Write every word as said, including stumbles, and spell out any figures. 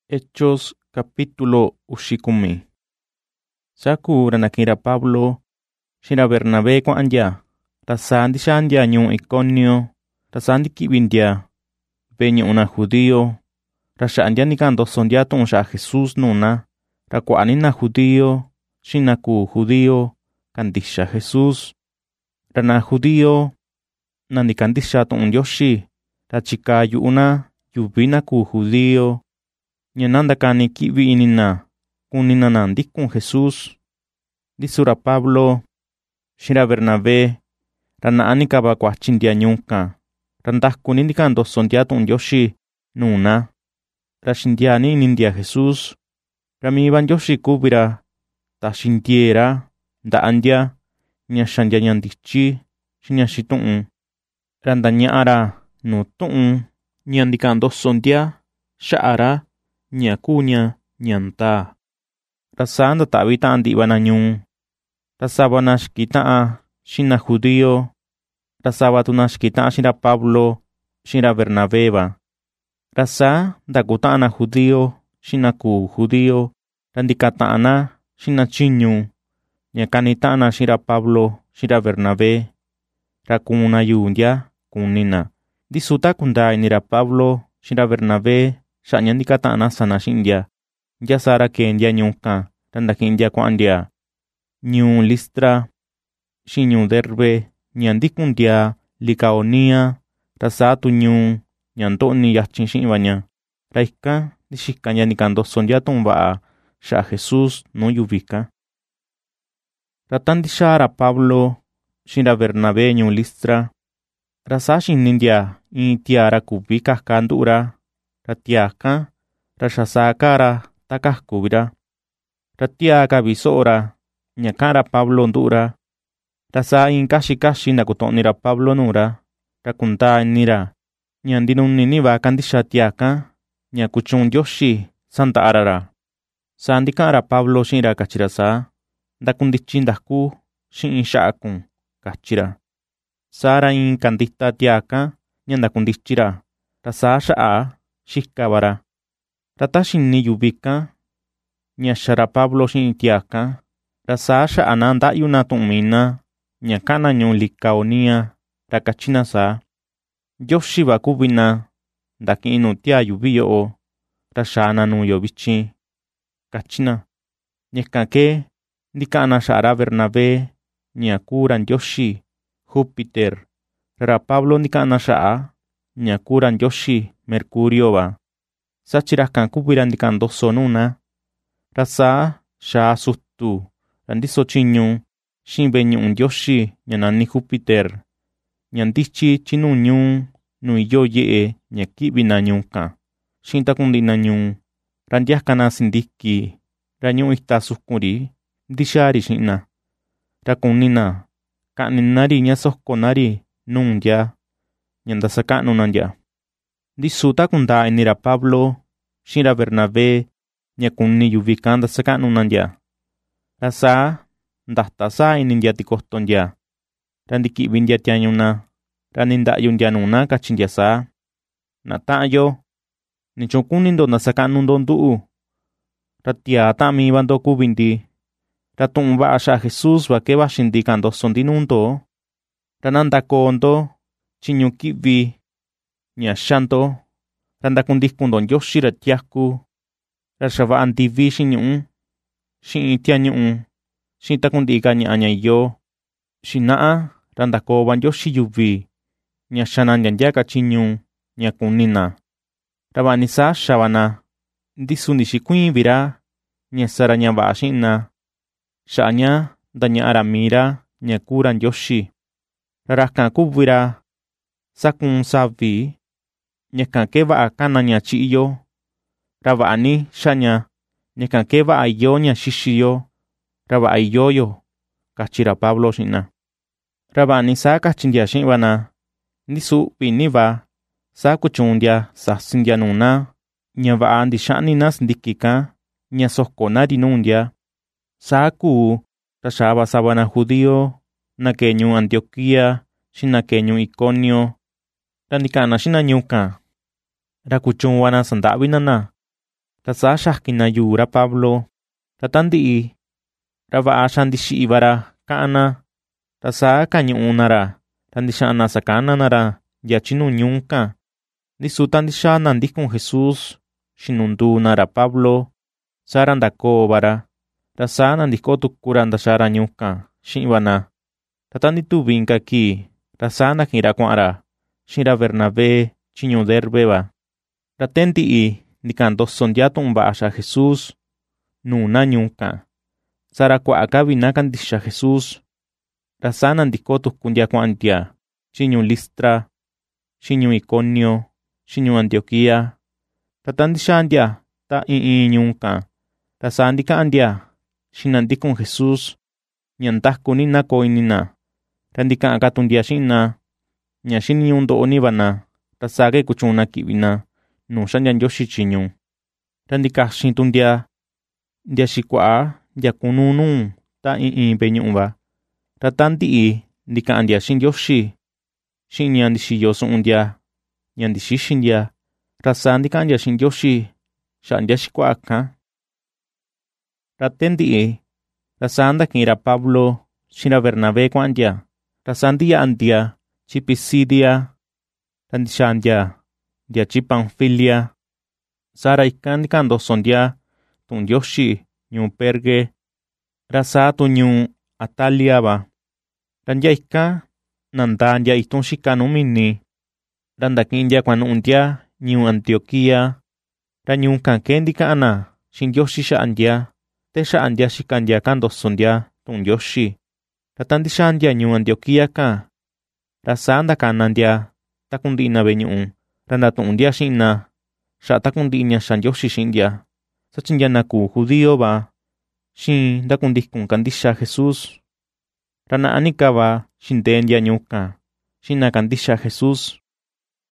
Hechos capítulo uxikumi. Saku ranakira Pablo, shira Bernabé kuanja, tasandi shandia ñuu Iconio, tasandi kibindia, beño una judío, rashandia nikando sondia tunsha Jesús nuna, rakuanina judío, shinaku judío, kandisha Jesús, rana judío, nandikandisha tun yoshi, rachika yuuna, yubina ku judío, ñananda kani kibi inina, kunina nandikun Jesús, disura Pablo, shira Bernabé, rana anikaba kuachindia ñuka, randakuni nikando sondia tun yoshi, nuna, rashindiani nindia Jesús, ramiban yoshi kubira, tashindiera, ndaandia, ñashandia ñandichi, shinyashitun, randañara, nutun, ñandikando sondia, sha'ara, ñakuña, ñanta. Rasanda tabita andibana ñun. Rasabana shkita'a, shina judío. Rasabatuna shkita'a shira Pablo, shira Bernabéba. Rasa dakuta'ana judío, shina ku judío. Randikata'ana, shina chiñu. Ñakanita'ana shira Pablo, shira Bernabé. Rakuna yundia, kunina. Disuta kunda inira Pablo, shira Bernabé, sha'ña ndikata'ana sana shindia. Yasara kendia ñuka, randakindia kuandia. Ñuu Listra, shiñu Derbe, ñandikundia, Licaonia, rasatu ñuu, ñantoni yachin shi'vaña. Raika, dishikaña nikando sondia tumba'a, sha'a Jesús no yubika. Ratandishara Pablo, shira Bernabé ñuu Listra. Rasashin nindia, in tiara kubika kandura. Ratiaka, rashasakara, takah kubira. Ratiaka bisora, ñakara Pablo ndura. Rasa in kashi kashi nakutonira Pablo nura. Rakunta nira. Ñandinuniniba kandisha tiaka. Ñakuchun yoshi, santa arara. Sandikara Pablo shinra kachirasa. Dakundichindaku, shin sha'akun, kachira. Sara in kandita tiaka, ñandakundichira. Rasa sha'a, shikabara. Ratashin ni yubika. Ñashara Pablo shin tiaka. Rasa sha'ana nda'yuna tumina. Ñakana ñun Licaonia. Rakachina sa. Yoshiba kubina. Ndakinu tia yubiyo. Rashana nu yobichi. Kachina. Ñekake. Ndikana shara Bernabé. Ñakuran yoshi. Júpiter. Ra Pablo ndikana sha'a. Ñakuran yoshi. Mercurio ba. Sachirakan kubira ndikando sonuna. Rasa sha sutu. Randiso chiñu. Shinbe ñun yoshi. Ñanani Júpiter. Ñandichi chinu ñun. Nuiyo ye'e. Ñakibina ñunka. Shintakundina ñun. Randiakana sindiki. Rañun ita sukuri. Ndishari shina. Rakunina. Kaninari ñasoskonari. Nundia. Ñandasakanu nandya. Disuta kunda enira Pablo, shira Bernabé, ñakunni yuvikanda sakanu nandya. Rasa, ndahtasa inindia tikostondia. Randikibindia tianyuna, ranindayundia nuna kachindia sa. Natayo, nichokunindo nasakanu ndondu. Ratia tami bando kubindi. Ratumba asha Jesús va que va shindikando sondinundo. Ranandakondo, chiñukibi. Ñashanto, randakundikundon yoshi ratiaku, rashava antivi shinyun, shin tianyun, shin takundika ñañayo, shina'a, randakoban yoshi yuvi, ñashanan yanyaka chinyun, ñakunina. Rabanisa shabana, ndisundi shikuin vira, ñasara ñava shina, sha'ña, daña aramira, ñakuran yoshi. Rarakan kubvira, sakun savi, ñakanke va'a kana ñachi'yo, rava'ani xaña, ñakanke va'a yo ñaxixiyo, rava'a iyoyo, kachira Pablo shina. Rava'ani sa kachindia shi'vana, ndisu'vi niva, sa kuchundia sasindia nuna, ñava'a ndixa'nina sindikika, ñasoskonari nundia, sa ku, rashava sabana judío, nakeñu Antioquía, shinakeñu Iconio, Randikana shina ñuka. Rakuchun wana sanda'vinana. ta saa xakin na yuu ra Pablo, ta tandi'i ra va'a xandixi'i va ra ka'an na, ta saa kañu'u na ra ta ndixa'an na sakana na ra yachi nuu ñuu can. Ndisu ta ndixaa na ndikun Jesús xinunduu na ra Pablo, saa ra ndakoo va ra, ta saa nandiko tuku ra ndaxaa ra ñuu can xi'in va na. Ta ta ndituvi inka kii, ra saa ndaki'in ra kua'an ra xi'in ra Bernabé chi ñuu Derbe va. Ra te ndi'i ndika'an ndoso ndia tu'un va'a xaa Jesús nuu na ñuu can, saa ra kua'a ka vi na kandixa Jesús. Ra saa nandiko tuku ndia kua'an ndia chi ñuu Listra, xi ñuu Iconio, xi ñuu Antioquía. Ta ta ndixaa ndia ta in in ñuu can, ra saa ndika'an ndia xi'in na ndikun Jesús ña ndaku ni na koo ini na. Ra ndika'an ka tu ndia xi'in na ña xiniñu'u ndo'o ni va na, ra saa ke kuchuun na ki'vi na nuu xa'ndia Ndioxi tyiñu. Ra ndikaxin tu ndia ndia xikua'a nyaku nuu nuu ta in in ve'e ñu'u va. Ra ta ndi'i ndika'an ndia xi'in Ndioxi xi'in ña ndixiyo su'un ndia ña ndixixi ndia, ra saa ndika'an ndia xi'in Ndioxi xa'a ndia xikua'a kan. Ra te ndi'i, ra saa ndaki'in ra Pablo xi'in ra Bernabé kua'an ndia, ra saa ndiya'a ndia chi Pisidia, ra ndixaa ndia ndia chi Panfilia. Saa ra ikan ndika'an ndoso ndia tu'un Ndioxi ñuu Perge, ra saa tu ñuu Atalia va. Ra ndia ikan nandaa ndia itun xika nuu mini, ra ndaki'in ndia kuanu'u ndia ñuu Antioquía. Ra ñuu can ke ndika'an na xi'in Ndioxi xa'a ndia, te xa'a ndia xika ndia ka'an ndoso ndia tu'un Ndioxi. Ra ta ndixaa ndia ñuu Antioquía can, ra saa ndakana ndia taku ndi'i na ve'e ñu'u, ra ndatu'un ndia xi'in na xa'a taku ndi'i ña xa Ndioxi xi'in ndia, sachi ndia na kuu judío va xiin ndakundikun kandixa Jesús. Ra na'a ni ka va xindee ndia ñuu can xi'in na kandixa Jesús.